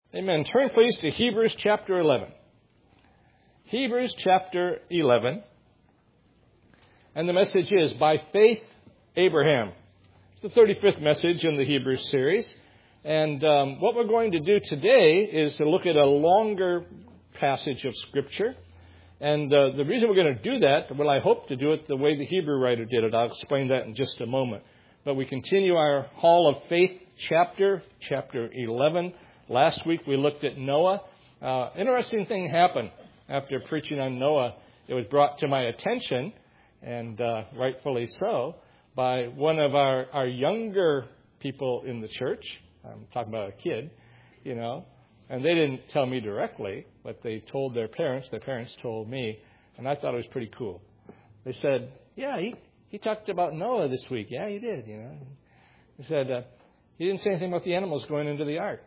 Amen. Turn please to Hebrews chapter 11. Hebrews chapter 11. And the message is, by faith, Abraham. It's the 35th message in the Hebrews series. And what we're going to do today is to look at a longer passage of Scripture. And the reason we're going to do that, well, I hope to do it the way the Hebrew writer did it. I'll explain that in just a moment. But we continue our Hall of Faith chapter 11. Last week we looked at Noah. Interesting thing happened after preaching on Noah. It was brought to my attention, and rightfully so, by one of our younger people in the church. I'm talking about a kid, and they didn't tell me directly, but they told their parents. Their parents told me, and I thought it was pretty cool. They said, yeah, he talked about Noah this week. Yeah, he did, He said, he didn't say anything about the animals going into the ark.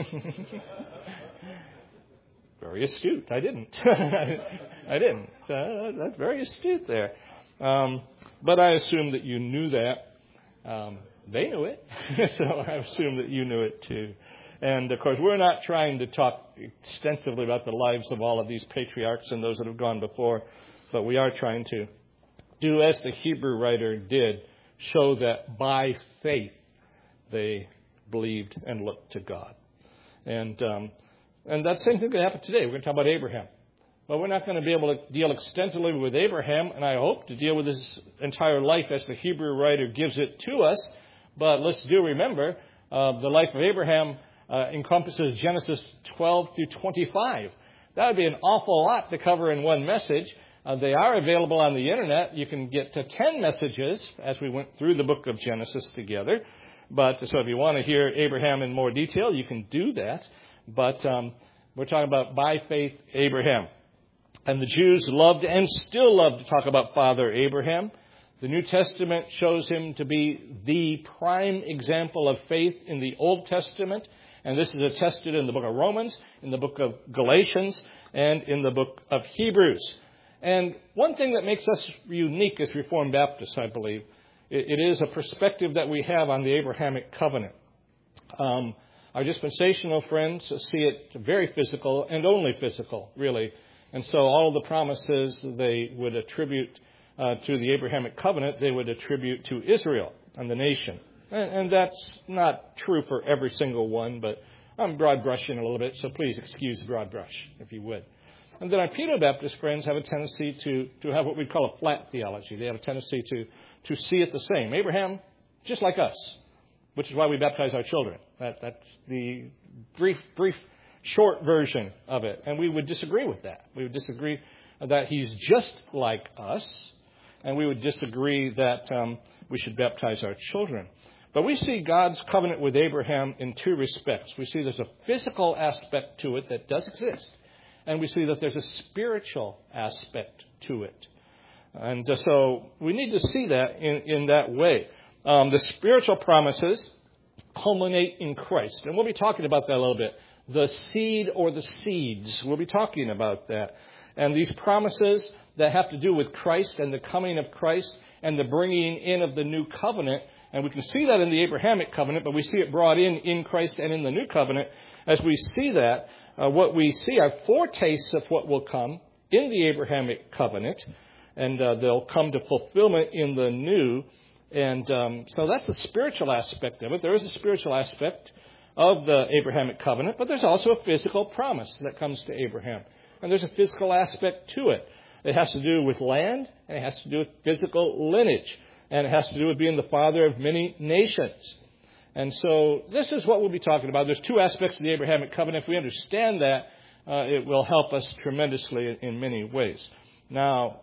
Very astute. I didn't. I didn't. That's very astute there. But I assume that you knew that. They knew it. So I assume that you knew it too. And, of course, we're not trying to talk extensively about the lives of all of these patriarchs and those that have gone before, but we are trying to do as the Hebrew writer did, show that by faith they believed and looked to God. And that same thing could happen today. We're going to talk about Abraham. Well, we're not going to be able to deal extensively with Abraham, and I hope to deal with his entire life as the Hebrew writer gives it to us. But let's do remember, the life of Abraham encompasses Genesis 12 through 25. That would be an awful lot to cover in one message. They are available on the Internet. You can get to 10 messages as we went through the book of Genesis together. But so if you want to hear Abraham in more detail, you can do that. But we're talking about by faith Abraham. And the Jews loved and still love to talk about Father Abraham. The New Testament shows him to be the prime example of faith in the Old Testament. And this is attested in the book of Romans, in the book of Galatians, and in the book of Hebrews. And one thing that makes us unique as Reformed Baptists, I believe, it is a perspective that we have on the Abrahamic covenant. Our dispensational friends see it very physical and only physical, really. And so all the promises they would attribute to the Abrahamic covenant, they would attribute to Israel and the nation. And that's not true for every single one, but I'm broad brushing a little bit, so please excuse the broad brush, if you would. And then our Pedo-Baptist friends have a tendency to have what we call a flat theology. They have a tendency to see it the same. Abraham, just like us, which is why we baptize our children. That's the brief, short version of it. And we would disagree with that. We would disagree that he's just like us, and we would disagree that we should baptize our children. But we see God's covenant with Abraham in two respects. We see there's a physical aspect to it that does exist, and we see that there's a spiritual aspect to it. And so we need to see that in that way. The spiritual promises culminate in Christ. And we'll be talking about that a little bit. The seed or the seeds, we'll be talking about that. And these promises that have to do with Christ and the coming of Christ and the bringing in of the new covenant. And we can see that in the Abrahamic covenant, but we see it brought in Christ and in the new covenant. As we see that, what we see are foretastes of what will come in the Abrahamic covenant. And they'll come to fulfillment in the new. And so that's the spiritual aspect of it. There is a spiritual aspect of the Abrahamic covenant, but there's also a physical promise that comes to Abraham. And there's a physical aspect to it. It has to do with land, and it has to do with physical lineage, and it has to do with being the father of many nations. And so this is what we'll be talking about. There's two aspects of the Abrahamic covenant. If we understand that, it will help us tremendously in many ways. Now,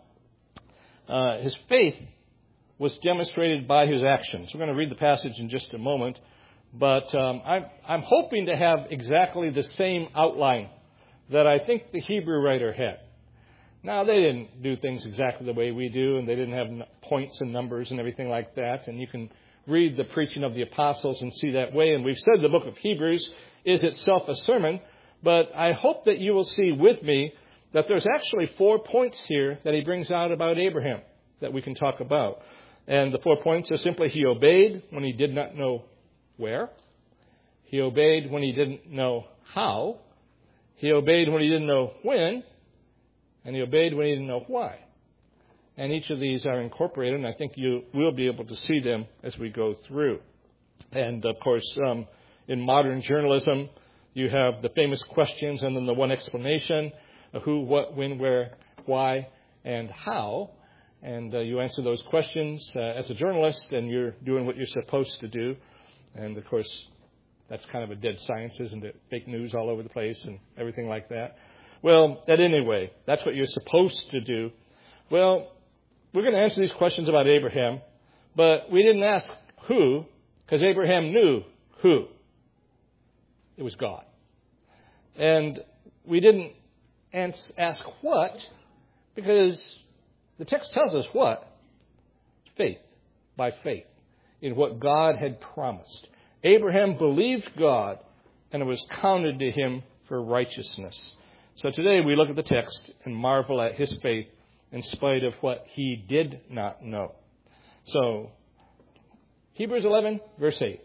his faith was demonstrated by his actions. We're going to read the passage in just a moment, but I'm hoping to have exactly the same outline that I think the Hebrew writer had. Now, they didn't do things exactly the way we do, and they didn't have points and numbers and everything like that, and you can read the preaching of the apostles and see that way, and we've said the book of Hebrews is itself a sermon, but I hope that you will see with me that there's actually 4 points here that he brings out about Abraham that we can talk about. And the 4 points are simply he obeyed when he did not know where. He obeyed when he didn't know how. He obeyed when he didn't know when. And he obeyed when he didn't know why. And each of these are incorporated, and I think you will be able to see them as we go through. And, of course, in modern journalism, you have the famous questions and then the one explanation of who, what, when, where, why, and how. And you answer those questions as a journalist, and you're doing what you're supposed to do. And, of course, that's kind of a dead science, isn't it? Fake news all over the place and everything like that. Well, at any rate, that's what you're supposed to do. Well, we're going to answer these questions about Abraham, but we didn't ask who, because Abraham knew who. It was God. And we didn't ask what, because the text tells us what? Faith, by faith, in what God had promised. Abraham believed God, and it was counted to him for righteousness. So today we look at the text and marvel at his faith in spite of what he did not know. So, Hebrews 11, verse 8.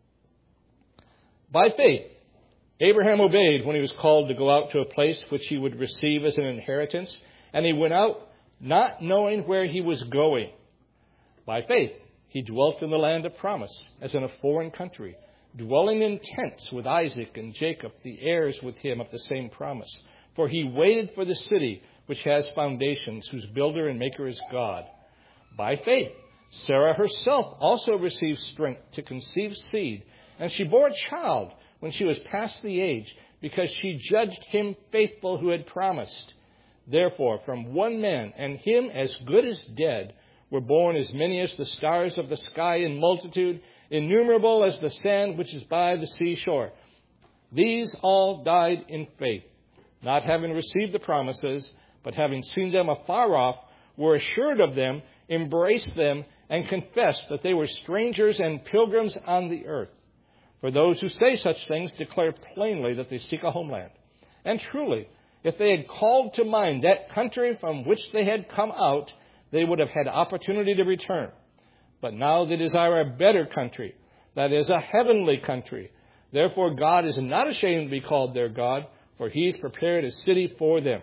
By faith, Abraham obeyed when he was called to go out to a place which he would receive as an inheritance, and he went out not knowing where he was going. By faith, he dwelt in the land of promise, as in a foreign country, dwelling in tents with Isaac and Jacob, the heirs with him of the same promise. For he waited for the city which has foundations, whose builder and maker is God. By faith, Sarah herself also received strength to conceive seed, and she bore a child when she was past the age, because she judged him faithful who had promised. Therefore, from one man, and him as good as dead, were born as many as the stars of the sky in multitude, innumerable as the sand which is by the seashore. These all died in faith, not having received the promises, but having seen them afar off, were assured of them, embraced them, and confessed that they were strangers and pilgrims on the earth. For those who say such things declare plainly that they seek a homeland. And truly, if they had called to mind that country from which they had come out, they would have had opportunity to return. But now they desire a better country, that is, a heavenly country. Therefore God is not ashamed to be called their God, for he's prepared a city for them.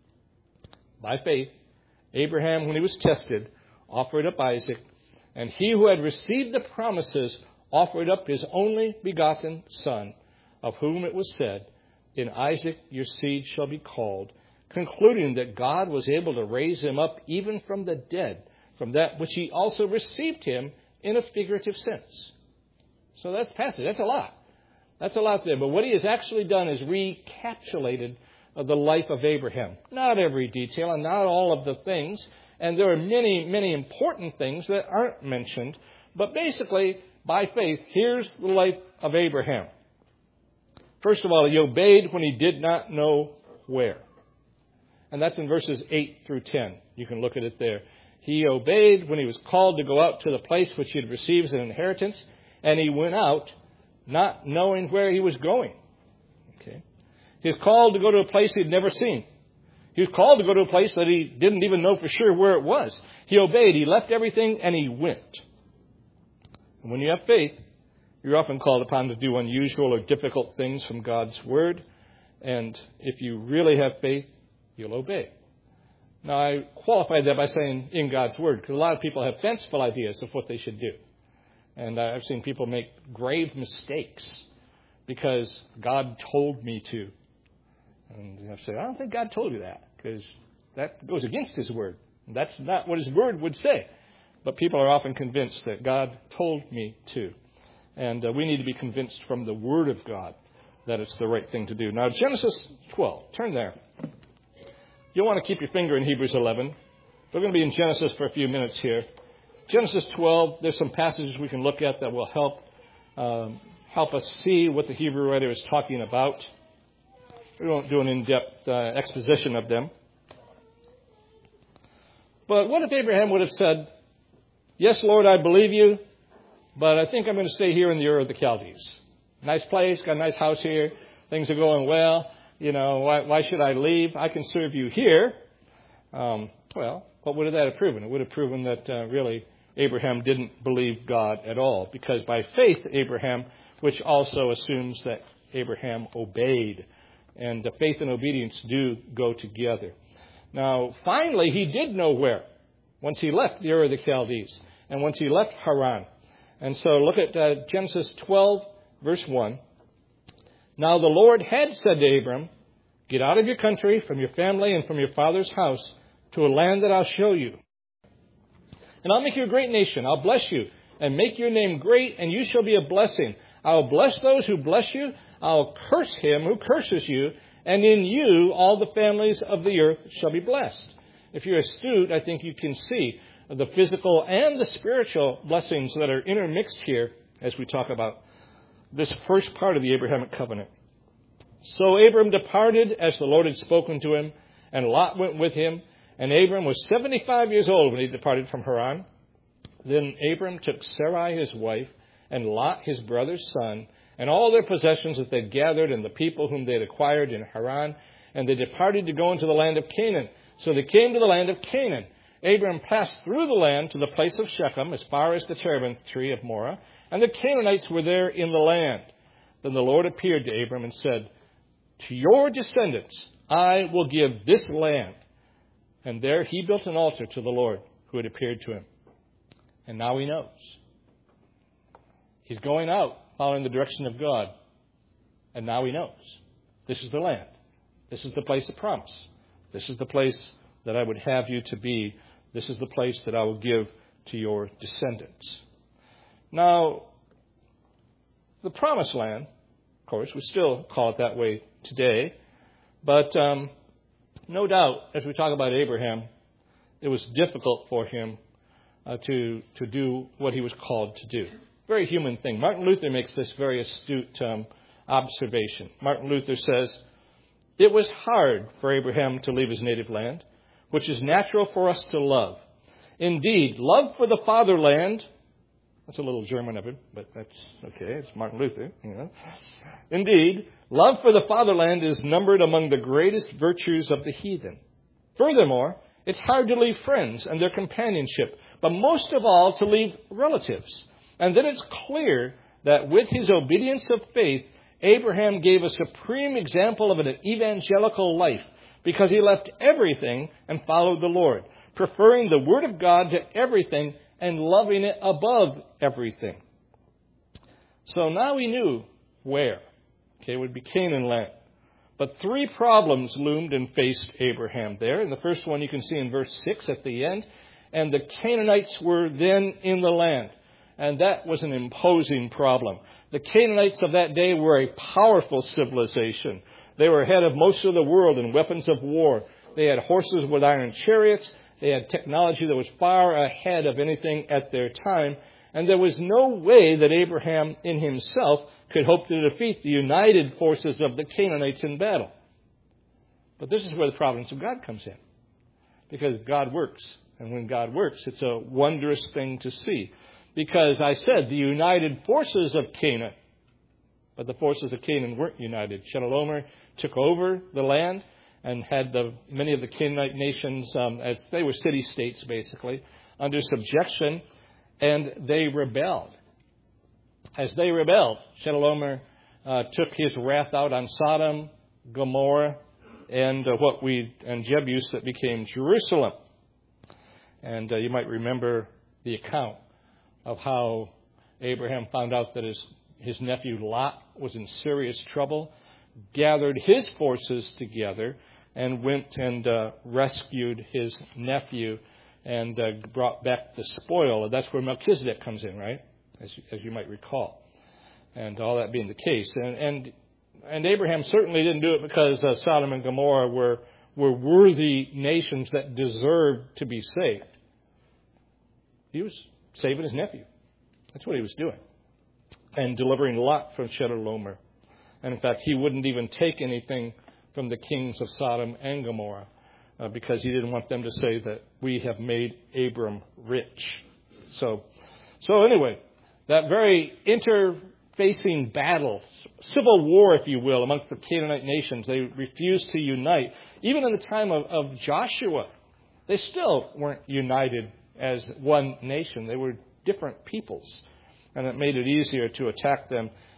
By faith, Abraham, when he was tested, offered up Isaac, and he who had received the promises offered up his only begotten son, of whom it was said, in Isaac your seed shall be called, concluding that God was able to raise him up even from the dead, from that which he also received him in a figurative sense. So that's passage. That's a lot. That's a lot there. But what he has actually done is recapitulated the life of Abraham. Not every detail and not all of the things. And there are many, many important things that aren't mentioned. But basically, by faith, here's the life of Abraham. First of all, he obeyed when he did not know where. And that's in verses 8 through 10. You can look at it there. He obeyed when he was called to go out to the place which he had received as an inheritance. And he went out not knowing where he was going. Okay. He was called to go to a place he'd never seen. He was called to go to a place that he didn't even know for sure where it was. He obeyed. He left everything and he went. And when you have faith, you're often called upon to do unusual or difficult things from God's word. And if you really have faith, you'll obey. Now, I qualify that by saying in God's word, because a lot of people have fanciful ideas of what they should do. And I've seen people make grave mistakes because God told me to. And I say, I don't think God told you that, because that goes against his word. That's not what his word would say. But people are often convinced that God told me to. And we need to be convinced from the word of God that it's the right thing to do. Now, Genesis 12. Turn there. You'll want to keep your finger in Hebrews 11. We're going to be in Genesis for a few minutes here. Genesis 12, there's some passages we can look at that will help us see what the Hebrew writer is talking about. We won't do an in-depth exposition of them. But what if Abraham would have said, yes, Lord, I believe you, but I think I'm going to stay here in the Ur of the Chaldees. Nice place, got a nice house here, things are going well. You know, why should I leave? I can serve you here. Well, what would that have proven? It would have proven that really Abraham didn't believe God at all, because by faith Abraham which also assumes that Abraham obeyed. And the faith and obedience do go together. Now, finally, he did know where, once he left the Ur of the Chaldees, and once he left Haran. And so look at Genesis 12, verse 1. Now the Lord had said to Abram, get out of your country, from your family, and from your father's house, to a land that I'll show you. And I'll make you a great nation. I'll bless you, and make your name great, and you shall be a blessing. I'll bless those who bless you. I'll curse him who curses you, and in you all the families of the earth shall be blessed. If you're astute, I think you can see the physical and the spiritual blessings that are intermixed here as we talk about this first part of the Abrahamic covenant. So Abram departed as the Lord had spoken to him, and Lot went with him. And Abram was 75 years old when he departed from Haran. Then Abram took Sarai his wife, and Lot his brother's son, and all their possessions that they gathered, and the people whom they had acquired in Haran, and they departed to go into the land of Canaan. So they came to the land of Canaan. Abram passed through the land to the place of Shechem, as far as the terebinth tree of Moreh, and the Canaanites were there in the land. Then the Lord appeared to Abram and said, to your descendants I will give this land. And there he built an altar to the Lord who had appeared to him. And now he knows. He's going out, following the direction of God. And now he knows. This is the land. This is the place of promise. This is the place that I would have you to be. This is the place that I will give to your descendants. Now, the promised land, of course, we still call it that way today. But no doubt, as we talk about Abraham, it was difficult for him to do what he was called to do. Very human thing. Martin Luther makes this very astute observation. Martin Luther says, it was hard for Abraham to leave his native land, which is natural for us to love. Indeed, love for the fatherland, that's a little German of it, but that's okay. It's Martin Luther, you know. Indeed, love for the fatherland is numbered among the greatest virtues of the heathen. Furthermore, it's hard to leave friends and their companionship, but most of all to leave relatives. And then it's clear that with his obedience of faith, Abraham gave a supreme example of an evangelical life because he left everything and followed the Lord, preferring the Word of God to everything and loving it above everything. So now he knew where. Okay, it would be Canaan land. But three problems loomed and faced Abraham there. And the first one you can see in verse 6 at the end. And the Canaanites were then in the land. And that was an imposing problem. The Canaanites of that day were a powerful civilization. They were ahead of most of the world in weapons of war. They had horses with iron chariots. They had technology that was far ahead of anything at their time. And there was no way that Abraham in himself could hope to defeat the united forces of the Canaanites in battle. But this is where the providence of God comes in. Because God works. And when God works, it's a wondrous thing to see. Because I said the united forces of Canaan, but the forces of Canaan weren't united. Chedorlaomer took over the land and had many of the Canaanite nations, as they were city-states basically, under subjection, and they rebelled. As they rebelled, Chedorlaomer took his wrath out on Sodom, Gomorrah, and Jebus that became Jerusalem. And you might remember the account of how Abraham found out that his nephew Lot was in serious trouble, gathered his forces together, and went and rescued his nephew and brought back the spoil. That's where Melchizedek comes in, right? As you might recall. And all that being the case. And Abraham certainly didn't do it because Sodom and Gomorrah were worthy nations that deserved to be saved. He was saving his nephew. That's what he was doing. And delivering Lot from Chedorlaomer. And in fact, he wouldn't even take anything from the kings of Sodom and Gomorrah because he didn't want them to say that we have made Abram rich. So anyway, that very interfacing battle, civil war, if you will, amongst the Canaanite nations, they refused to unite. Even in the time of Joshua, they still weren't united as one nation. They were different peoples. And it made it easier to attack them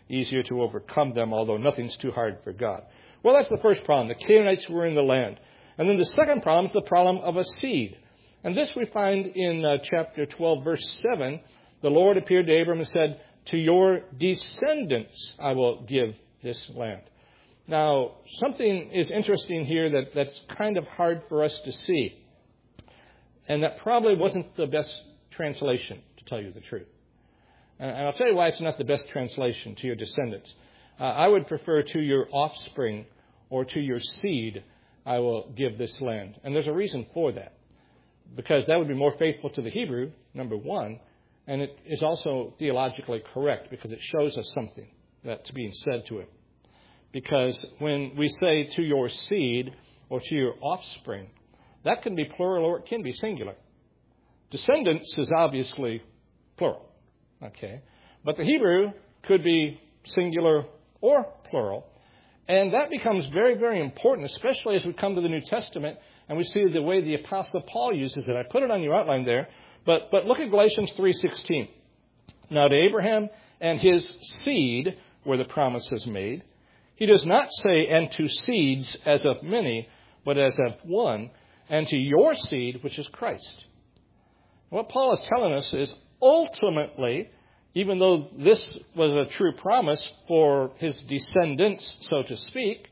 easier to overcome them, although nothing's too hard for God. Well, that's the first problem. The Canaanites were in the land. And then the second problem is the problem of a seed. And this we find in chapter 12, verse 7. The Lord appeared to Abram and said, to your descendants I will give this land. Now, something is interesting here that's kind of hard for us to see. And that probably wasn't the best translation, to tell you the truth. And I'll tell you why it's not the best translation, to your descendants. I would prefer to your offspring or to your seed I will give this land. And there's a reason for that. Because that would be more faithful to the Hebrew, number one. And it is also theologically correct because it shows us something that's being said to him. Because when we say to your seed or to your offspring, that can be plural or it can be singular. Descendants is obviously plural. Okay. But the Hebrew could be singular or plural. And that becomes very, very important, especially as we come to the New Testament and we see the way the Apostle Paul uses it. I put it on your outline there. But look at Galatians 3:16. Now to Abraham and his seed where the promise is made, he does not say, and to seeds as of many, but as of one, and to your seed, which is Christ. What Paul is telling us is ultimately, even though this was a true promise for his descendants, so to speak,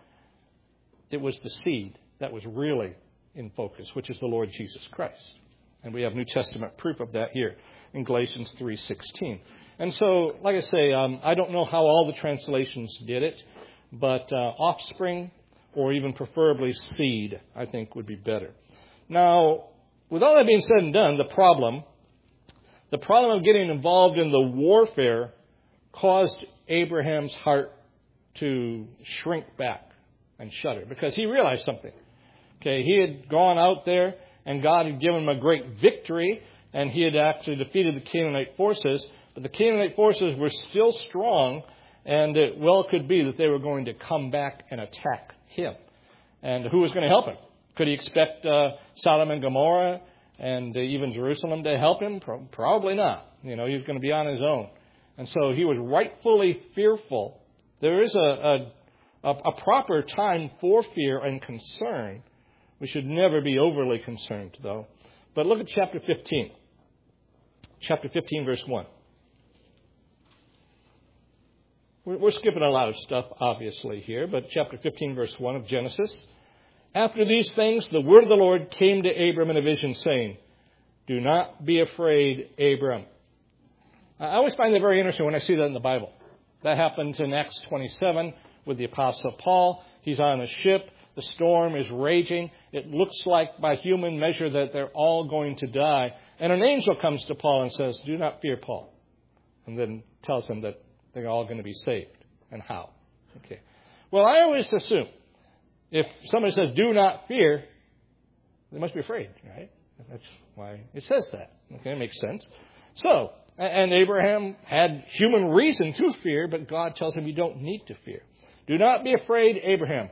it was the seed that was really in focus, which is the Lord Jesus Christ. And we have New Testament proof of that here in Galatians 3:16. And so, like I say, I don't know how all the translations did it, but offspring or even preferably seed, I think, would be better. Now, with all that being said and done, the problem of getting involved in the warfare caused Abraham's heart to shrink back and shudder because he realized something. Okay, he had gone out there and God had given him a great victory and he had actually defeated the Canaanite forces, but the Canaanite forces were still strong and it well could be that they were going to come back and attack him. And who was going to help him? Could he expect Sodom and Gomorrah and even Jerusalem to help him? Probably not. He was going to be on his own. And so he was rightfully fearful. There is a proper time for fear and concern. We should never be overly concerned, though. But look at chapter 15. Chapter 15, verse 1. We're skipping a lot of stuff, obviously, here. But chapter 15, verse 1 of Genesis. After these things, the word of the Lord came to Abram in a vision, saying, do not be afraid, Abram. I always find that very interesting when I see that in the Bible. That happens in Acts 27 with the Apostle Paul. He's on a ship. The storm is raging. It looks like by human measure that they're all going to die. And an angel comes to Paul and says, do not fear, Paul. And then tells him that they're all going to be saved. And how? Okay. Well, I always assume if somebody says, do not fear, they must be afraid, right? That's why it says that. Okay, it makes sense. So, and Abraham had human reason to fear, but God tells him you don't need to fear. Do not be afraid, Abraham.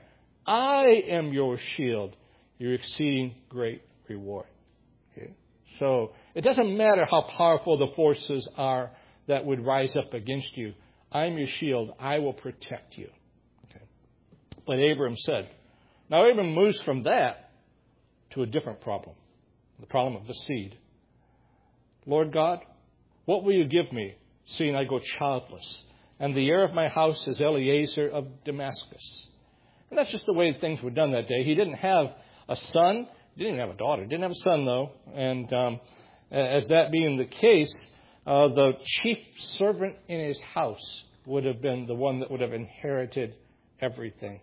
I am your shield, your exceeding great reward. Okay? So it doesn't matter how powerful the forces are that would rise up against you. I'm your shield. I will protect you. Okay? But Abram said, now Abram moves from that to a different problem, the problem of the seed. Lord God, what will you give me, seeing I go childless, and the heir of my house is Eliezer of Damascus? And that's just the way things were done that day. He didn't have a son. He didn't even have a daughter. He didn't have a son, though. And as that being the case, the chief servant in his house would have been the one that would have inherited everything.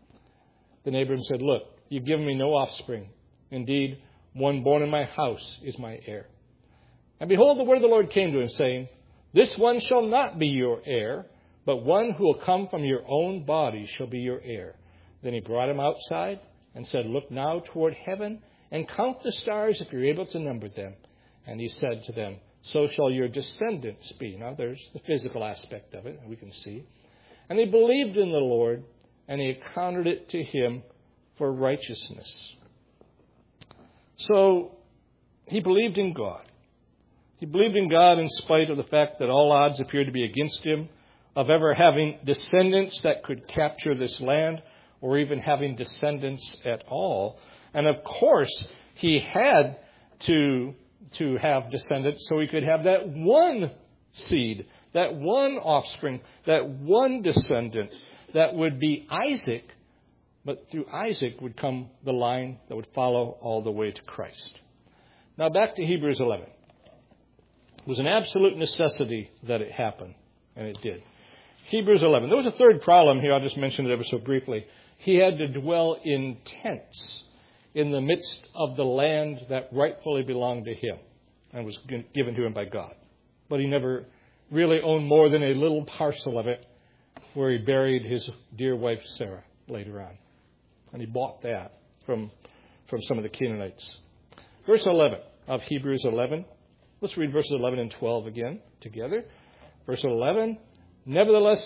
Then Abram said, look, you've given me no offspring. Indeed, one born in my house is my heir. And behold, the word of the Lord came to him, saying, this one shall not be your heir, but one who will come from your own body shall be your heir. Then he brought him outside and said, look now toward heaven and count the stars if you're able to number them. And he said to them, so shall your descendants be. Now there's the physical aspect of it, we can see. And he believed in the Lord, and he accounted it to him for righteousness. So he believed in God. He believed in God in spite of the fact that all odds appeared to be against him. of ever having descendants that could capture this land or even having descendants at all. And of course, he had to have descendants so he could have that one seed, that one offspring, that one descendant that would be Isaac. But through Isaac would come the line that would follow all the way to Christ. Now back to Hebrews 11. It was an absolute necessity that it happen, and it did. Hebrews 11. There was a third problem here. I'll just mention it ever so briefly. He had to dwell in tents in the midst of the land that rightfully belonged to him and was given to him by God. But he never really owned more than a little parcel of it where he buried his dear wife Sarah later on. And he bought that from some of the Canaanites. Verse 11 of Hebrews 11. Let's read verses 11 and 12 again together. Verse 11. Nevertheless,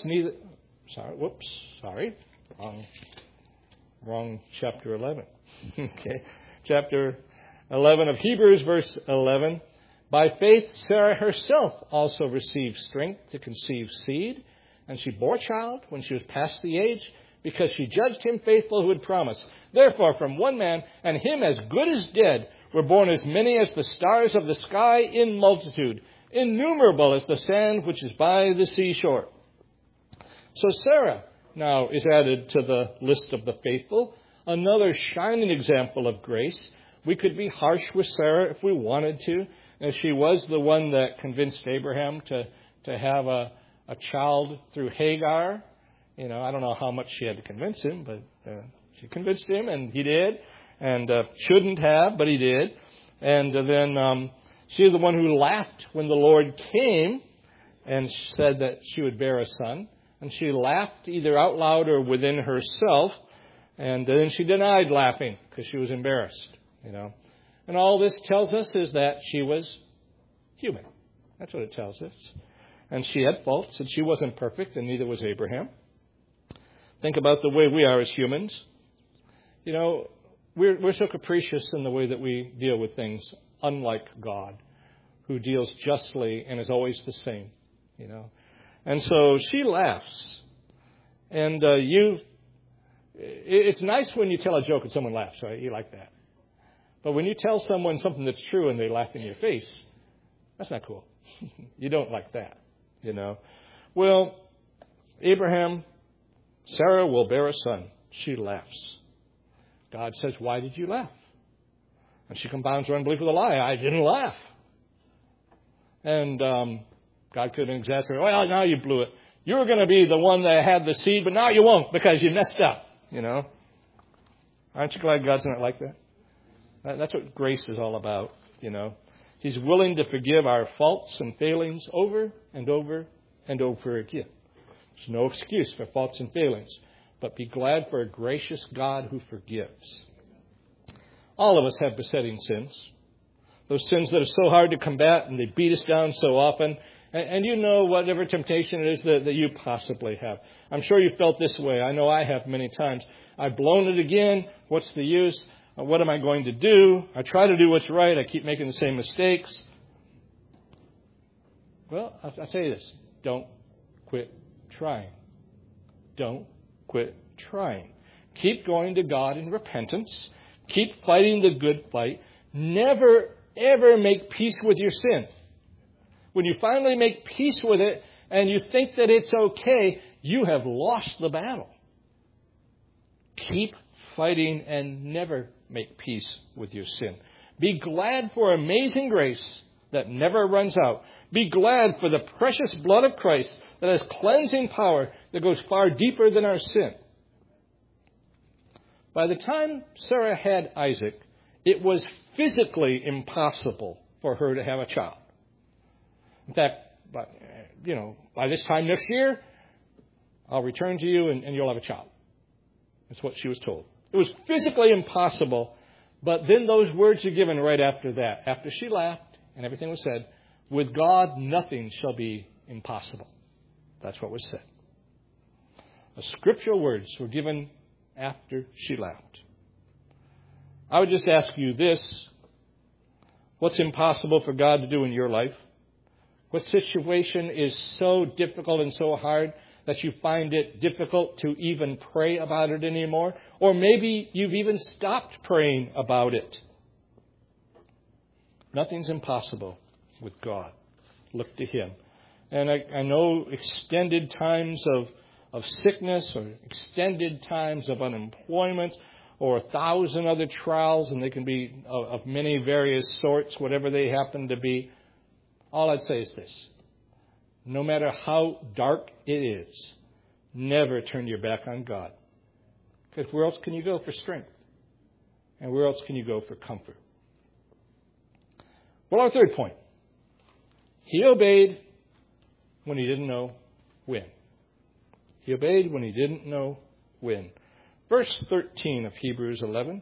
Wrong chapter 11. Okay. Chapter 11 of Hebrews, verse 11. By faith, Sarah herself also received strength to conceive seed, and she bore a child when she was past the age, because she judged him faithful who had promised. Therefore, from one man, and him as good as dead, were born as many as the stars of the sky in multitude, innumerable as the sand which is by the seashore. So Sarah now is added to the list of the faithful, another shining example of grace. We could be harsh with Sarah if we wanted to, as she was the one that convinced Abraham to have a child through Hagar. You know, I don't know how much she had to convince him, but she convinced him, and he did. And shouldn't have, but he did. And then she is the one who laughed when the Lord came and said that she would bear a son. And she laughed either out loud or within herself. And then she denied laughing because she was embarrassed, you know. And all this tells us is that she was human. That's what it tells us. And she had faults, and she wasn't perfect, and neither was Abraham. Think about the way we are as humans. You know, we're so capricious in the way that we deal with things, unlike God, who deals justly and is always the same, you know. And so she laughs. And it's nice when you tell a joke and someone laughs, right? You like that. But when you tell someone something that's true and they laugh in your face, that's not cool. You don't like that, you know. Well, Abraham, Sarah will bear a son. She laughs. God says, why did you laugh? And she compounds her unbelief with a lie. I didn't laugh. And God could have exasperated. Well, now you blew it. You were going to be the one that had the seed, but now you won't because you messed up, you know. Aren't you glad God's not like that? That's what grace is all about, you know. He's willing to forgive our faults and failings over and over and over again. There's no excuse for faults and failings, but be glad for a gracious God who forgives. All of us have besetting sins. Those sins that are so hard to combat and they beat us down so often. And you know whatever temptation it is that you possibly have. I'm sure you felt this way. I know I have many times. I've blown it again. What's the use? What am I going to do? I try to do what's right. I keep making the same mistakes. Well, I'll tell you this. Don't quit trying. Don't quit trying. Keep going to God in repentance. Keep fighting the good fight. Never, ever make peace with your sin. When you finally make peace with it and you think that it's okay, you have lost the battle. Keep fighting and never make peace with your sin. Be glad for amazing grace that never runs out. Be glad for the precious blood of Christ that has cleansing power that goes far deeper than our sin. By the time Sarah had Isaac, it was physically impossible for her to have a child. In fact, by this time next year, I'll return to you and you'll have a child. That's what she was told. It was physically impossible, but then those words are given right after that. After she laughed and everything was said, with God nothing shall be impossible. That's what was said. The scriptural words were given after she laughed. I would just ask you this. What's impossible for God to do in your life? What situation is so difficult and so hard that you find it difficult to even pray about it anymore? Or maybe you've even stopped praying about it. Nothing's impossible with God. Look to Him. And I know extended times of sickness or extended times of unemployment or 1,000 other trials, and they can be of many various sorts, whatever they happen to be. All I'd say is this. No matter how dark it is, never turn your back on God. Because where else can you go for strength? And where else can you go for comfort? Well, our third point. He obeyed when he didn't know when. He obeyed when he didn't know when. Verse 13 of Hebrews 11.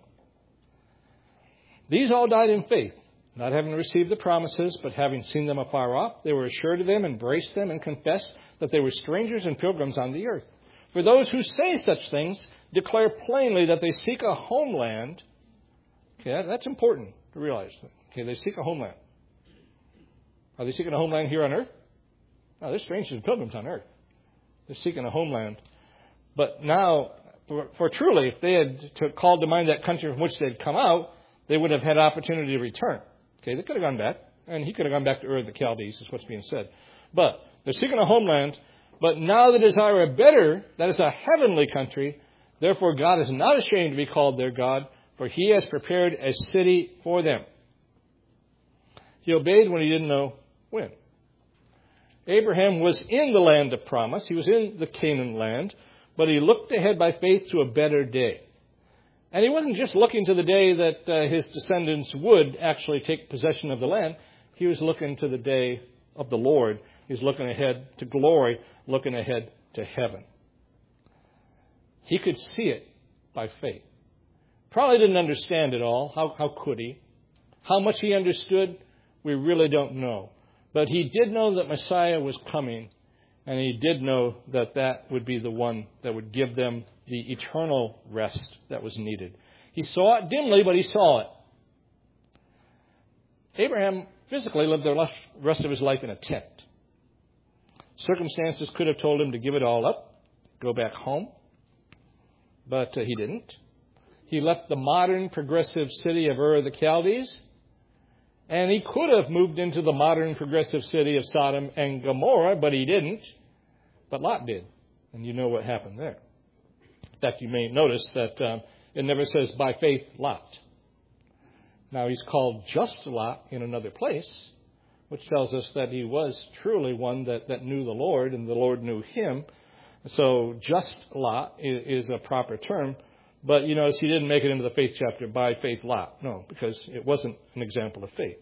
These all died in faith, not having received the promises, but having seen them afar off. They were assured of them, embraced them, and confessed that they were strangers and pilgrims on the earth. For those who say such things declare plainly that they seek a homeland. Okay, that's important to realize. Okay, they seek a homeland. Are they seeking a homeland here on earth? No, they're strangers and pilgrims on earth. They're seeking a homeland. But now, for truly, if they had called to mind that country from which they had come out, they would have had opportunity to return. Okay, they could have gone back. And he could have gone back to Ur of the Chaldees, is what's being said. But they're seeking a homeland. But now they desire a better, that is a heavenly country. Therefore, God is not ashamed to be called their God, for He has prepared a city for them. He obeyed when he didn't know when. Abraham was in the land of promise. He was in the Canaan land. But he looked ahead by faith to a better day. And he wasn't just looking to the day that his descendants would actually take possession of the land. He was looking to the day of the Lord. He was looking ahead to glory, looking ahead to heaven. He could see it by faith. Probably didn't understand it all. How could he? How much he understood, we really don't know. But he did know that Messiah was coming, and he did know that that would be the one that would give them the eternal rest that was needed. He saw it dimly, but he saw it. Abraham physically lived the rest of his life in a tent. Circumstances could have told him to give it all up, go back home, but he didn't. He left the modern progressive city of Ur of the Chaldees, and he could have moved into the modern progressive city of Sodom and Gomorrah, but he didn't. But Lot did, and you know what happened there. In fact, you may notice that it never says, by faith, Lot. Now, he's called just Lot in another place, which tells us that he was truly one that knew the Lord, and the Lord knew him. So, just Lot is a proper term. But you notice he didn't make it into the faith chapter, by faith, Lot. No, because it wasn't an example of faith.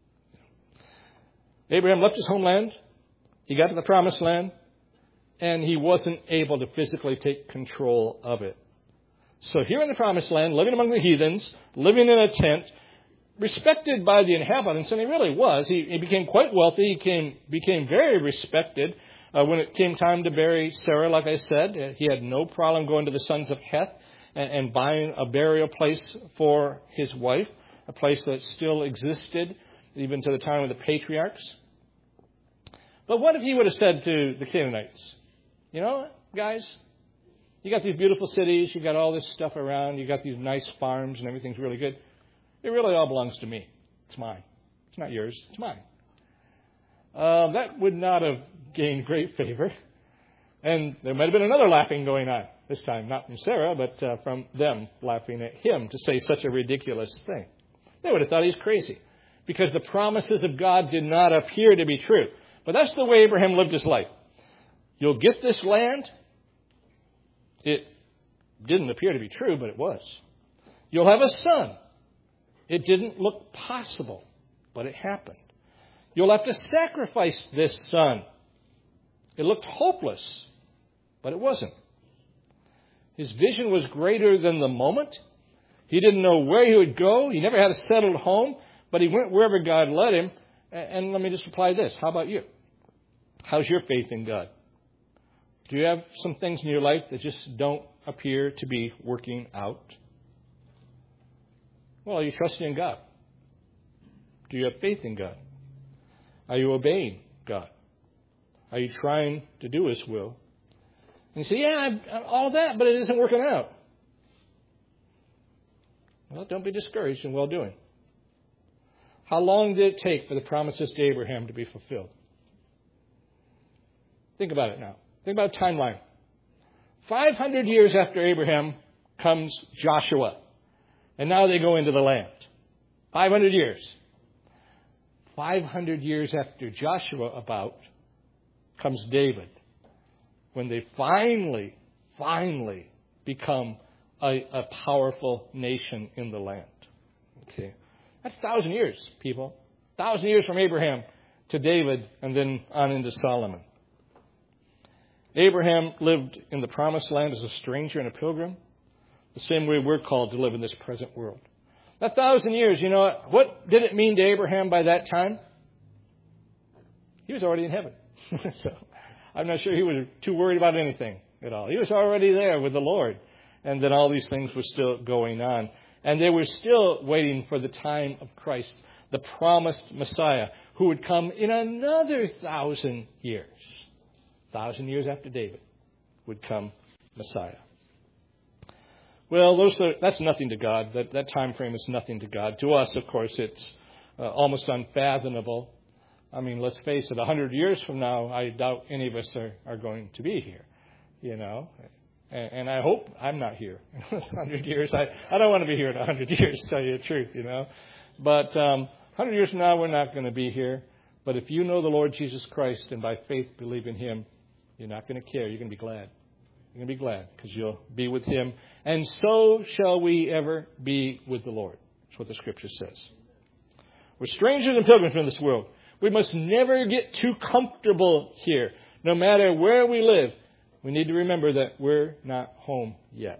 Abraham left his homeland. He got to the promised land. And he wasn't able to physically take control of it. So here in the promised land, living among the heathens, living in a tent, respected by the inhabitants, and he really was. He became quite wealthy. He became very respected. When it came time to bury Sarah, like I said, he had no problem going to the sons of Heth and buying a burial place for his wife, a place that still existed even to the time of the patriarchs. But what if he would have said to the Canaanites, you know, guys, you got these beautiful cities, you got all this stuff around, you got these nice farms and everything's really good. It really all belongs to me. It's mine. It's not yours. It's mine. That would not have gained great favor. And there might have been another laughing going on. This time, not from Sarah, but from them laughing at him to say such a ridiculous thing. They would have thought he's crazy because the promises of God did not appear to be true. But that's the way Abraham lived his life. You'll get this land. It didn't appear to be true, but it was. You'll have a son. It didn't look possible, but it happened. You'll have to sacrifice this son. It looked hopeless, but it wasn't. His vision was greater than the moment. He didn't know where he would go. He never had a settled home, but he went wherever God led him. And let me just apply this. How about you? How's your faith in God? Do you have some things in your life that just don't appear to be working out? Well, are you trusting in God? Do you have faith in God? Are you obeying God? Are you trying to do His will? And you say, yeah, all that, but it isn't working out. Well, don't be discouraged in well-doing. How long did it take for the promises to Abraham to be fulfilled? Think about it now. Think about a timeline. 500 years after Abraham comes Joshua. And now they go into the land. 500 years. 500 years after Joshua comes David. When they finally become a powerful nation in the land. Okay. That's 1,000 years, people. 1,000 years from Abraham to David and then on into Solomon. Abraham lived in the promised land as a stranger and a pilgrim, the same way we're called to live in this present world. That 1,000 years, you know, what did it mean to Abraham by that time? He was already in heaven. So I'm not sure he was too worried about anything at all. He was already there with the Lord. And then all these things were still going on. And they were still waiting for the time of Christ, the promised Messiah, who would come in another 1,000 years. 1,000 years after David would come Messiah. Well, that's nothing to God. That time frame is nothing to God. To us, of course, it's almost unfathomable. I mean, let's face it, 100 years from now, I doubt any of us are going to be here, you know. And I hope I'm not here in 100 years. I don't want to be here in 100 years, to tell you the truth, you know. But 100 years from now, we're not going to be here. But if you know the Lord Jesus Christ and by faith believe in Him, you're not going to care. You're going to be glad. You're going to be glad because you'll be with Him. And so shall we ever be with the Lord. That's what the Scripture says. We're strangers and pilgrims in this world. We must never get too comfortable here. No matter where we live, we need to remember that we're not home yet.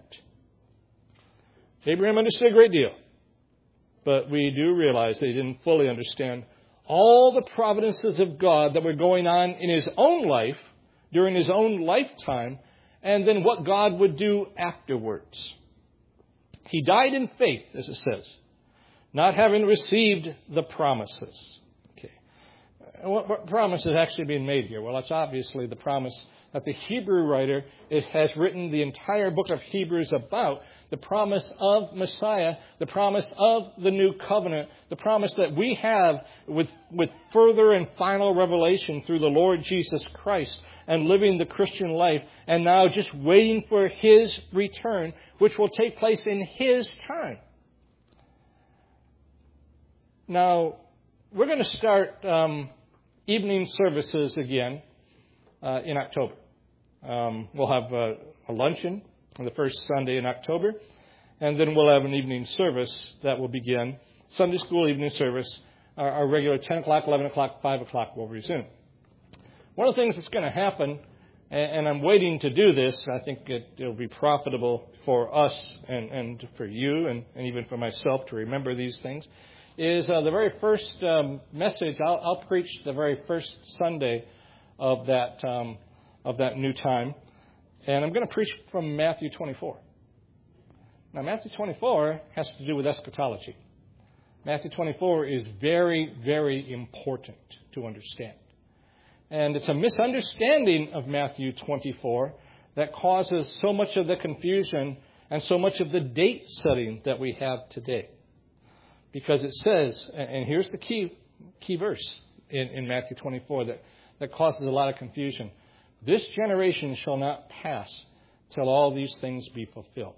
Abraham understood a great deal. But we do realize that he didn't fully understand all the providences of God that were going on in his own life, during his own lifetime, and then what God would do afterwards. He died in faith, as it says, not having received the promises. Okay. What promise is actually being made here? Well, it's obviously the promise that the Hebrew writer has written the entire book of Hebrews about, the promise of Messiah, the promise of the new covenant, the promise that we have with further and final revelation through the Lord Jesus Christ and living the Christian life, and now just waiting for His return, which will take place in His time. Now, we're going to start evening services again in October. We'll have a luncheon on the first Sunday in October, and then we'll have an evening service that will begin. Sunday school evening service, our regular 10 o'clock, 11 o'clock, 5 o'clock will resume. One of the things that's going to happen, and I'm waiting to do this, I think it'll be profitable for us and for you and even for myself to remember these things, is the very first message. I'll preach the very first Sunday of that new time. And I'm going to preach from Matthew 24. Now, Matthew 24 has to do with eschatology. Matthew 24 is very, very important to understand. And it's a misunderstanding of Matthew 24 that causes so much of the confusion and so much of the date setting that we have today. Because it says, and here's the key verse in Matthew 24 that causes a lot of confusion. This generation shall not pass till all these things be fulfilled.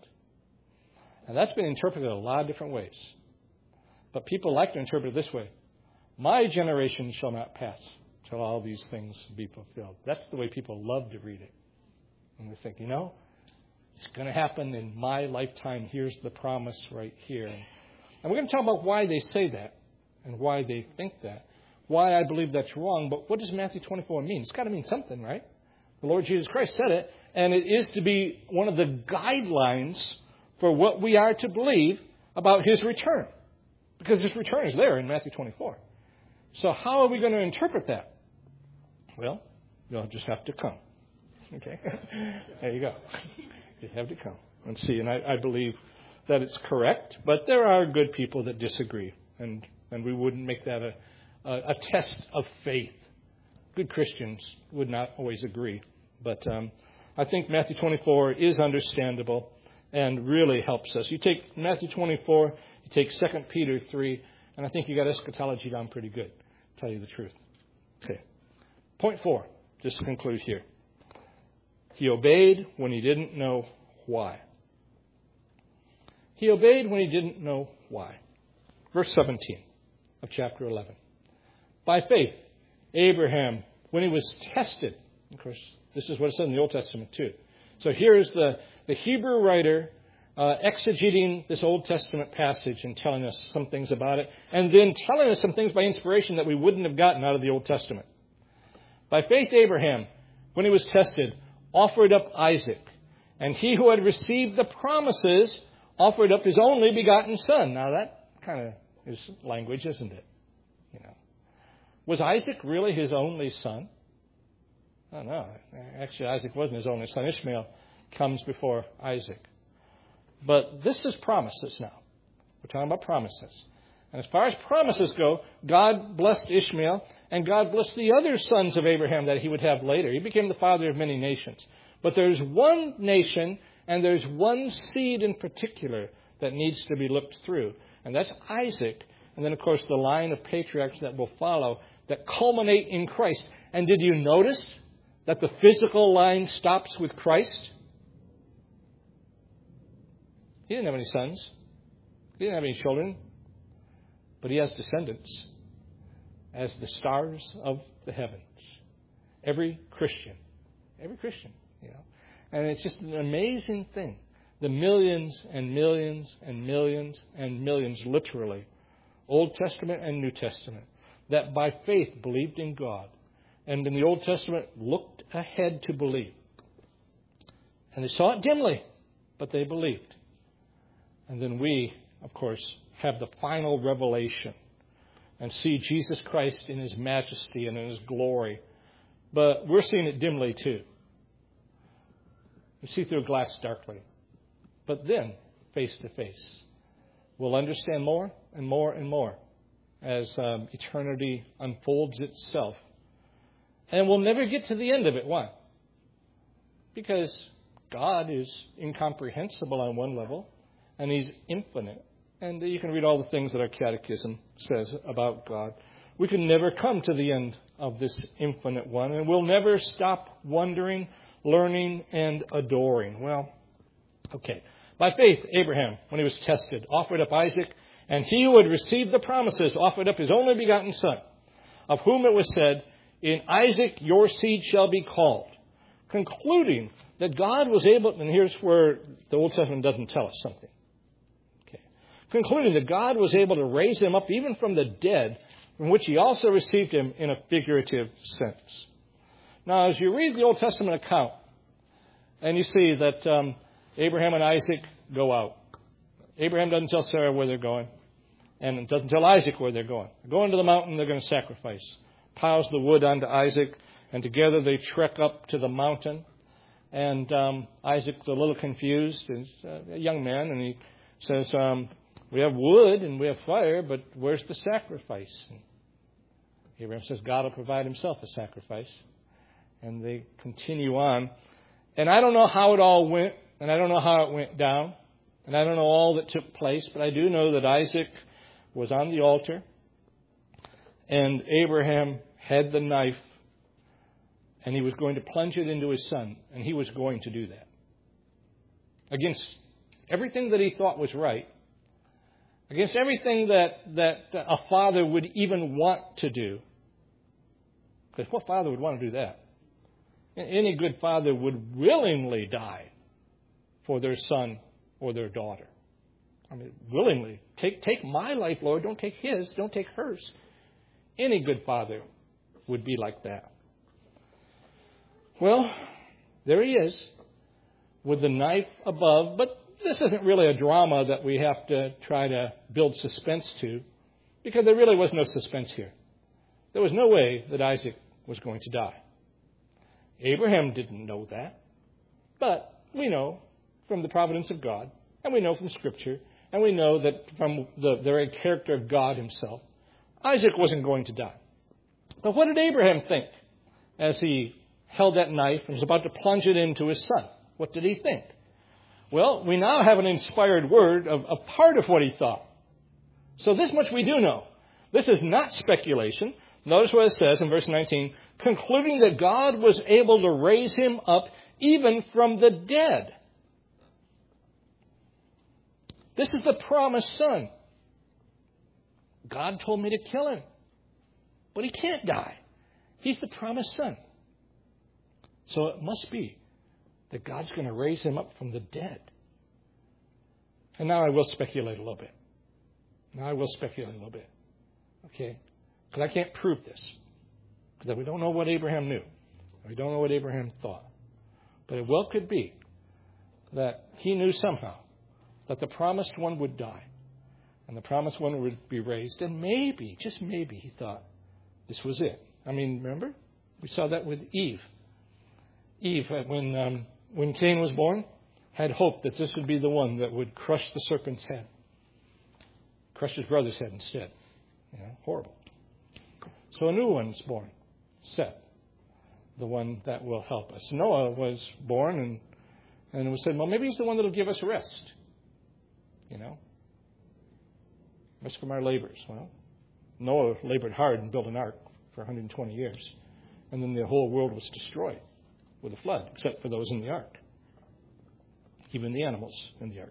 And that's been interpreted a lot of different ways. But people like to interpret it this way. My generation shall not pass till all these things be fulfilled. That's the way people love to read it. And they think, it's going to happen in my lifetime. Here's the promise right here. And we're going to talk about why they say that and why they think that. Why I believe that's wrong. But what does Matthew 24 mean? It's got to mean something, right? The Lord Jesus Christ said it, and it is to be one of the guidelines for what we are to believe about His return. Because His return is there in Matthew 24. So how are we going to interpret that? Well, you'll just have to come. Okay? There you go. You have to come and see. And I believe that it's correct, but there are good people that disagree. And we wouldn't make that a test of faith. good Christians would not always agree. But I think Matthew 24 is understandable and really helps us. You take Matthew 24, you take 2 Peter 3, and I think you got eschatology down pretty good, to tell you the truth. Okay. Point 4, just to conclude here. He obeyed when he didn't know why. He obeyed when he didn't know why. Verse 17 of chapter 11. By faith, Abraham, when he was tested, of course, this is what it said in the Old Testament too. So here's the Hebrew writer exegeting this Old Testament passage and telling us some things about it, and then telling us some things by inspiration that we wouldn't have gotten out of the Old Testament. By faith, Abraham, when he was tested, offered up Isaac, and he who had received the promises offered up his only begotten son. Now that kind of is language, isn't it? You know, was Isaac really his only son? Oh, no. Actually, Isaac wasn't his only son. Ishmael comes before Isaac. But this is promises now. We're talking about promises. And as far as promises go, God blessed Ishmael, and God blessed the other sons of Abraham that he would have later. He became the father of many nations. But there's one nation, and there's one seed in particular that needs to be looked through. And that's Isaac. And then, of course, the line of patriarchs that will follow that culminate in Christ. And did you notice that the physical line stops with Christ? He didn't have any sons. He didn't have any children. But he has descendants as the stars of the heavens. Every Christian, you know. And it's just an amazing thing. The millions and millions and millions and millions, literally, Old Testament and New Testament, that by faith believed in God. And in the Old Testament, looked ahead to believe. And they saw it dimly, but they believed. And then we, of course, have the final revelation and see Jesus Christ in his majesty and in his glory. But we're seeing it dimly too. We see through a glass darkly. But then, face to face, we'll understand more and more and more as eternity unfolds itself. And we'll never get to the end of it. Why? Because God is incomprehensible on one level, and he's infinite. And you can read all the things that our catechism says about God. We can never come to the end of this infinite one, and we'll never stop wondering, learning, and adoring. Well, okay. By faith, Abraham, when he was tested, offered up Isaac, and he who had received the promises offered up his only begotten son, of whom it was said, in Isaac your seed shall be called, concluding that God was able, and here's where the Old Testament doesn't tell us something. Concluding that God was able to raise him up even from the dead, from which he also received him in a figurative sense. Now, as you read the Old Testament account, and you see that Abraham and Isaac go out. Abraham doesn't tell Sarah where they're going, and it doesn't tell Isaac where they're going. They're going to the mountain, they're going to sacrifice. Piles the wood onto Isaac, and together they trek up to the mountain. And Isaac's a little confused. He's a young man, and he says, we have wood and we have fire, but where's the sacrifice? And Abraham says, God will provide himself a sacrifice. And they continue on. And I don't know how it all went, and I don't know how it went down, and I don't know all that took place, but I do know that Isaac was on the altar, and Abraham had the knife, and he was going to plunge it into his son, and he was going to do that. Against everything that he thought was right, against everything that a father would even want to do. Because what father would want to do that? Any good father would willingly die for their son or their daughter. I mean, willingly. Take my life, Lord. Don't take his. Don't take hers. Any good father would be like that. Well, there he is with the knife above, but this isn't really a drama that we have to try to build suspense to, because there really was no suspense here. There was no way that Isaac was going to die. Abraham didn't know that, but we know from the providence of God, and we know from Scripture, and we know that from the very character of God himself, Isaac wasn't going to die. But what did Abraham think? as he held that knife and was about to plunge it into his son? What did he think? Well, we now have an inspired word of a part of what he thought. So this much we do know. This is not speculation. Notice what it says in verse 19, concluding that God was able to raise him up even from the dead. This is the promised son. God told me to kill him, but he can't die. He's the promised son. So it must be that God's going to raise him up from the dead. And now I will speculate a little bit. Okay? Because I can't prove this. Because we don't know what Abraham knew. We don't know what Abraham thought. But it well could be that he knew somehow that the promised one would die. And the promised one would be raised. And maybe, just maybe, he thought this was it. I mean, remember? We saw that with Eve. Eve, when Cain was born, had hope that this would be the one that would crush the serpent's head. Crushed his brother's head instead. Horrible. So a new one's born, Seth, the one that will help us. Noah was born, and it was said, well, maybe he's the one that will give us rest. Rest from our labors. Well, Noah labored hard and built an ark for 120 years. And then the whole world was destroyed with a flood, except for those in the ark. Even the animals in the ark.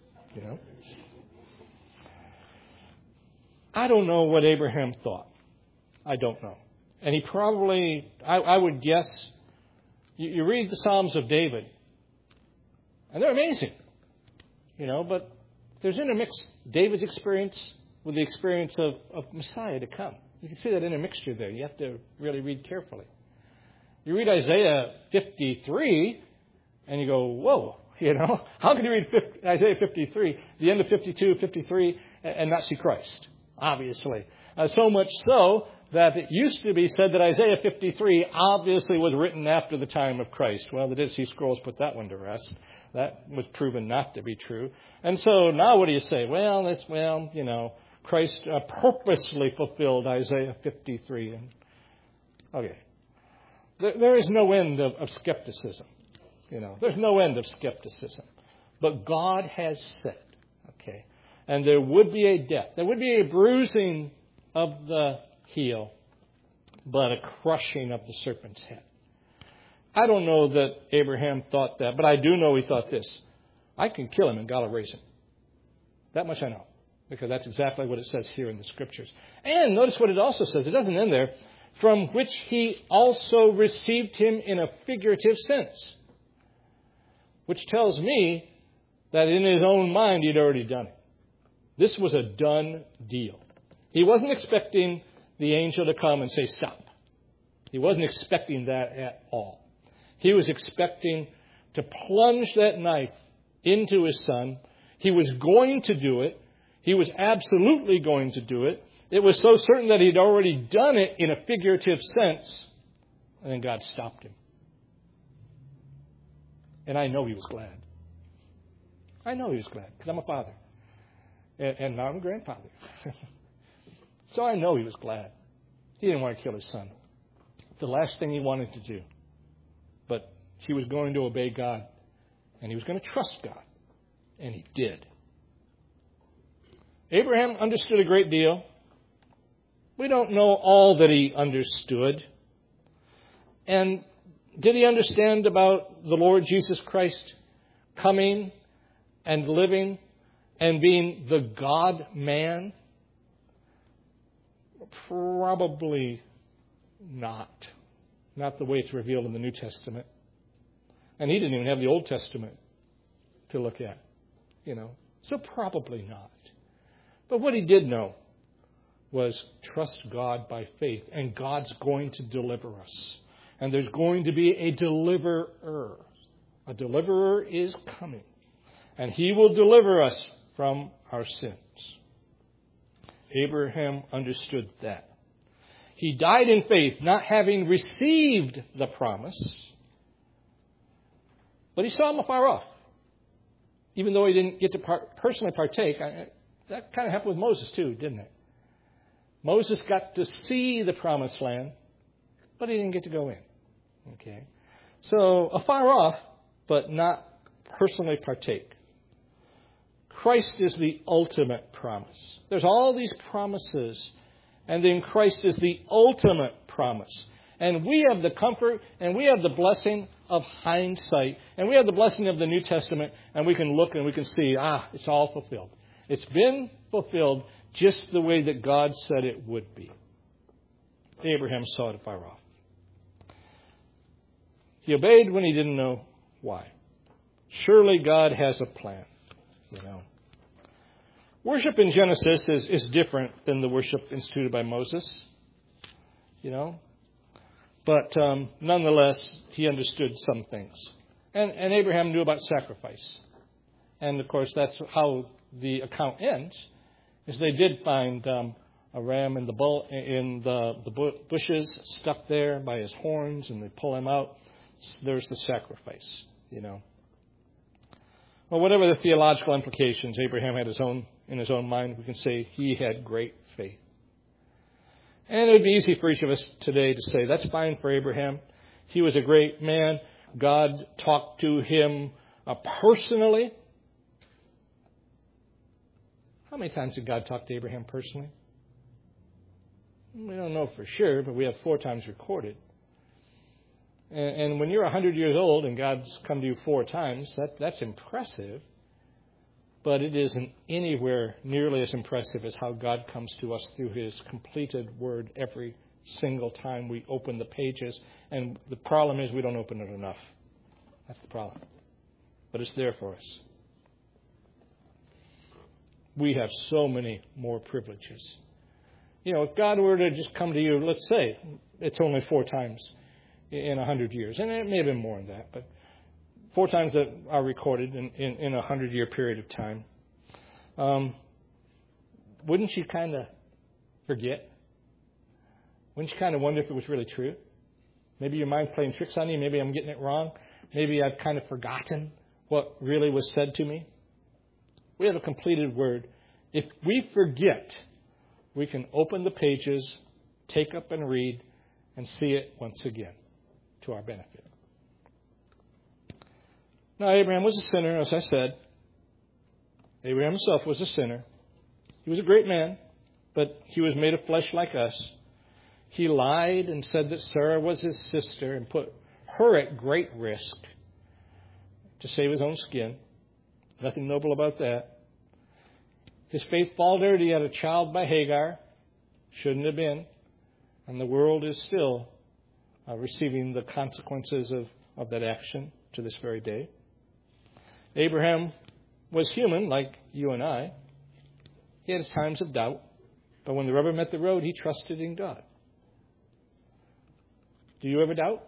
I don't know what Abraham thought. I don't know. And he probably, I would guess, you read the Psalms of David, and they're amazing. But there's intermixed David's experience with the experience of Messiah to come. You can see that intermixture there. You have to really read carefully. You read Isaiah 53, and you go, whoa, how can you read Isaiah 53, the end of 52, 53, and not see Christ? Obviously. So much so that it used to be said that Isaiah 53 obviously was written after the time of Christ. Well, the Dead Sea Scrolls put that one to rest. That was proven not to be true. And so now what do you say? Christ purposely fulfilled Isaiah 53. Okay. There is no end of skepticism. There's no end of skepticism. But God has said, okay, and there would be a death. There would be a bruising of the heel, but a crushing of the serpent's head. I don't know that Abraham thought that, but I do know he thought this. I can kill him and God will raise him. That much I know, because that's exactly what it says here in the Scriptures. And notice what it also says. It doesn't end there. From which he also received him in a figurative sense. Which tells me that in his own mind he'd already done it. This was a done deal. He wasn't expecting the angel to come and say, stop. He wasn't expecting that at all. He was expecting to plunge that knife into his son. He was going to do it. He was absolutely going to do it. It was so certain that he'd already done it in a figurative sense. And then God stopped him. And I know he was glad. I know he was glad because I'm a father. And now I'm a grandfather. So I know he was glad. He didn't want to kill his son. The last thing he wanted to do. But he was going to obey God. And he was going to trust God. And he did. Abraham understood a great deal. We don't know all that he understood. And did he understand about the Lord Jesus Christ coming and living and being the God-man? Probably not. Not the way it's revealed in the New Testament. And he didn't even have the Old Testament to look at. So probably not. But what he did know was trust God by faith. And God's going to deliver us. And there's going to be a deliverer. A deliverer is coming. And he will deliver us from our sins. Abraham understood that. He died in faith, not having received the promise. But he saw him afar off. Even though he didn't get to personally partake. That kind of happened with Moses too, didn't it? Moses got to see the promised land, but he didn't get to go in. Okay? So, afar off, but not personally partake. Christ is the ultimate promise. There's all these promises, and then Christ is the ultimate promise. And we have the comfort, and we have the blessing of hindsight, and we have the blessing of the New Testament, and we can look and we can see, it's all fulfilled. It's been fulfilled just the way that God said it would be. Abraham saw it afar off. He obeyed when he didn't know why. Surely God has a plan, Worship in Genesis is different than the worship instituted by Moses, But nonetheless, he understood some things. And Abraham knew about sacrifice. And, of course, that's how the account ends, is they did find a ram in the bushes stuck there by his horns, and they pull him out. There's the sacrifice, Well, whatever the theological implications Abraham had in his own mind, we can say he had great faith. And it would be easy for each of us today to say, that's fine for Abraham. He was a great man. God talked to him personally. How many times did God talk to Abraham personally? We don't know for sure, but we have 4 times recorded. And when you're 100 years old and God's come to you 4 times, that's impressive. But it isn't anywhere nearly as impressive as how God comes to us through His completed Word every single time we open the pages. And the problem is we don't open it enough. That's the problem. But it's there for us. We have so many more privileges. If God were to just come to you, let's say it's only 4 times in 100 years. And it may have been more than that, but 4 times that are recorded in a 100-year period of time. Wouldn't you kind of forget? Wouldn't you kind of wonder if it was really true? Maybe your mind's playing tricks on you. Maybe I'm getting it wrong. Maybe I've kind of forgotten what really was said to me. We have a completed Word. If we forget, we can open the pages, take up and read, and see it once again to our benefit. Now, Abraham was a sinner, as I said. Abraham himself was a sinner. He was a great man, but he was made of flesh like us. He lied and said that Sarah was his sister and put her at great risk to save his own skin. Nothing noble about that. His faith faltered. He had a child by Hagar. Shouldn't have been. And the world is still receiving the consequences of that action to this very day. Abraham was human like you and I. He had his times of doubt. But when the rubber met the road, he trusted in God. Do you ever doubt?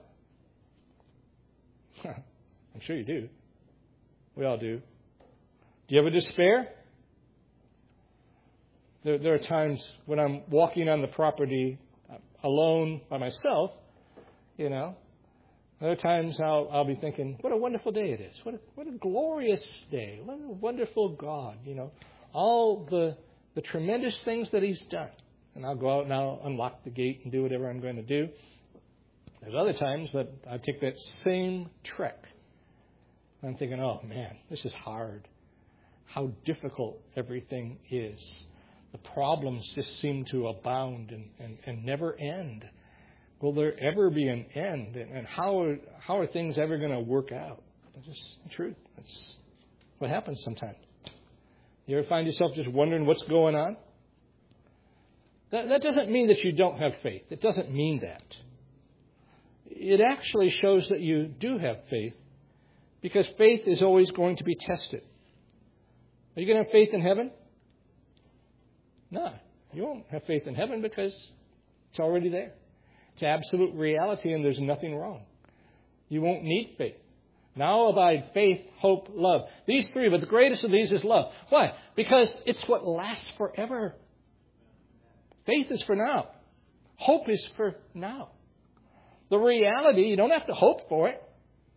I'm sure you do. We all do. Do you ever despair? There are times when I'm walking on the property alone by myself, There are times I'll be thinking, what a wonderful day it is. What a glorious day. What a wonderful God, All the tremendous things that He's done. And I'll go out and I'll unlock the gate and do whatever I'm going to do. There's other times that I take that same trek. And I'm thinking, oh man, this is hard. How difficult everything is. The problems just seem to abound and never end. Will there ever be an end? And how are things ever going to work out? That's just the truth. That's what happens sometimes. You ever find yourself just wondering what's going on? That doesn't mean that you don't have faith. It doesn't mean that. It actually shows that you do have faith, because faith is always going to be tested. Are you going to have faith in heaven? No, you won't have faith in heaven because it's already there. It's absolute reality and there's nothing wrong. You won't need faith. Now abide faith, hope, love. These 3, but the greatest of these is love. Why? Because it's what lasts forever. Faith is for now. Hope is for now. The reality, you don't have to hope for it.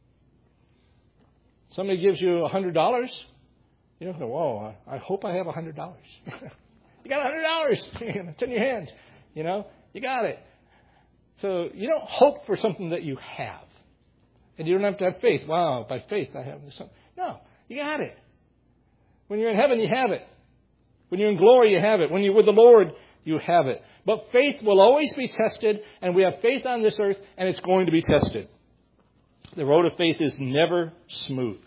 Somebody gives you $100. You don't go, whoa, I hope I have $100. You got $100. It's in your hand. You got it. So you don't hope for something that you have. And you don't have to have faith. Wow, by faith I have this. No, you got it. When you're in heaven, you have it. When you're in glory, you have it. When you're with the Lord, you have it. But faith will always be tested, and we have faith on this earth, and it's going to be tested. The road of faith is never smooth.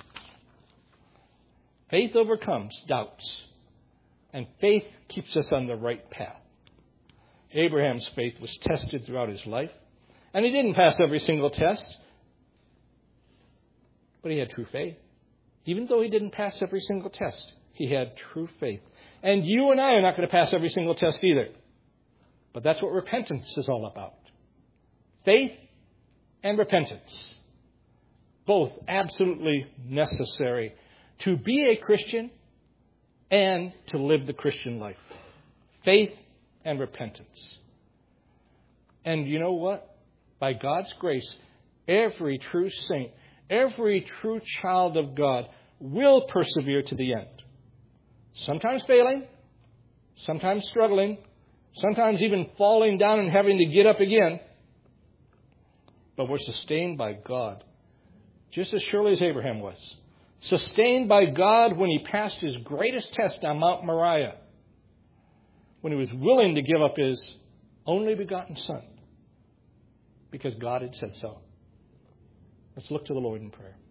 Faith overcomes doubts, and faith keeps us on the right path. Abraham's faith was tested throughout his life, and he didn't pass every single test, but he had true faith. Even though he didn't pass every single test, he had true faith. And you and I are not going to pass every single test either. But that's what repentance is all about. Faith and repentance. Both absolutely necessary to be a Christian and to live the Christian life. Faith and repentance. And you know what? By God's grace, every true saint, every true child of God will persevere to the end. Sometimes failing, sometimes struggling, sometimes even falling down and having to get up again. But we're sustained by God, just as surely as Abraham was. Sustained by God when he passed his greatest test on Mount Moriah, when he was willing to give up his only begotten son, because God had said so. Let's look to the Lord in prayer.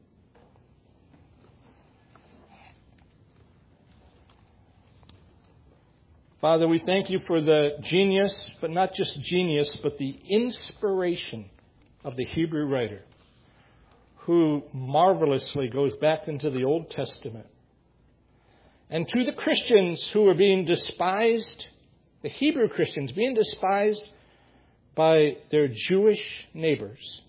Father, we thank you for the genius, but not just genius, but the inspiration of the Hebrew writer, who marvelously goes back into the Old Testament. And to the Christians who are being despised, the Hebrew Christians being despised by their Jewish neighbors.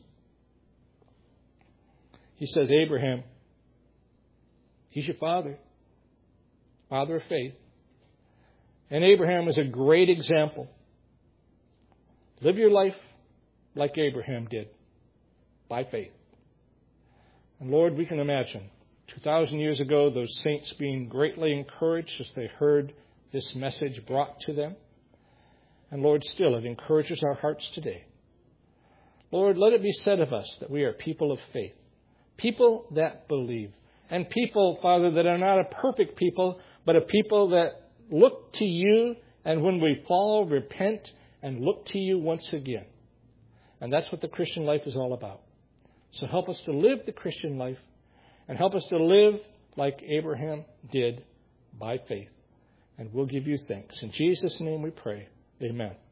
He says, Abraham, he's your father of faith. And Abraham is a great example. Live your life like Abraham did, by faith. And Lord, we can imagine 2,000 years ago, those saints being greatly encouraged as they heard this message brought to them. And Lord, still it encourages our hearts today. Lord, let it be said of us that we are people of faith, people that believe, and people, Father, that are not a perfect people, but a people that look to you, and when we fall, repent and look to you once again. And that's what the Christian life is all about. So help us to live the Christian life, and help us to live like Abraham did, by faith. And we'll give you thanks. In Jesus' name we pray. Amen.